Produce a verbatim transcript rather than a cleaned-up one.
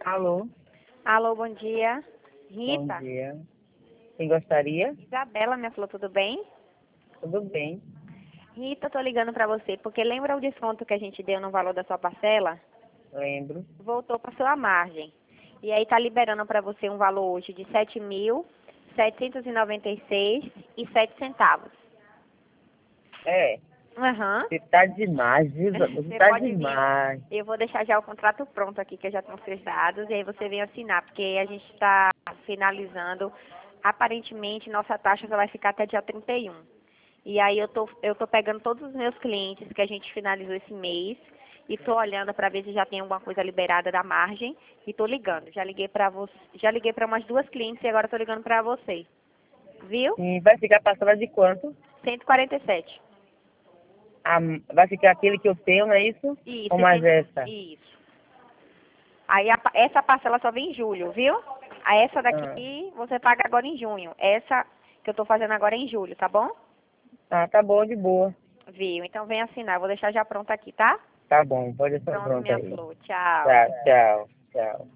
Alô, Alô, bom dia. bom Rita? dia. Quem gostaria? Isabela, minha flor, tudo bem? Tudo bem. Rita, tô ligando pra você porque lembra o desconto que a gente deu no valor da sua parcela? Lembro. Voltou pra sua margem. E aí tá liberando pra você um valor hoje de sete mil setecentos e noventa e seis e sete centavos. É, Aham. você tá demais, viu? Você Você tá pode vir. demais. Eu vou deixar já o contrato pronto aqui, que já estão seus dados, e aí você vem assinar, porque a gente está finalizando. Aparentemente, nossa taxa só vai ficar até dia trinta e um. E aí eu tô, eu tô pegando todos os meus clientes que a gente finalizou esse mês e tô olhando para ver se já tem alguma coisa liberada da margem e tô ligando. Já liguei para você, já liguei para umas duas clientes e agora tô ligando para você. Viu? E vai ficar passada de quanto? cento e quarenta e sete. Ah, vai ficar aquele que eu tenho, não é isso? Isso, Ou mais cento essa? isso. Aí a pa- essa parcela só vem em julho, viu? Aí essa Ah, daqui você paga agora em junho. Essa que eu tô fazendo agora é em julho, tá bom? ah, tá bom, de boa. Viu? Então vem assinar. Vou deixar já pronto aqui, tá? Tá bom, pode estar Pronto, pronto minha aí. flor. Tchau. Tá, tchau, tchau.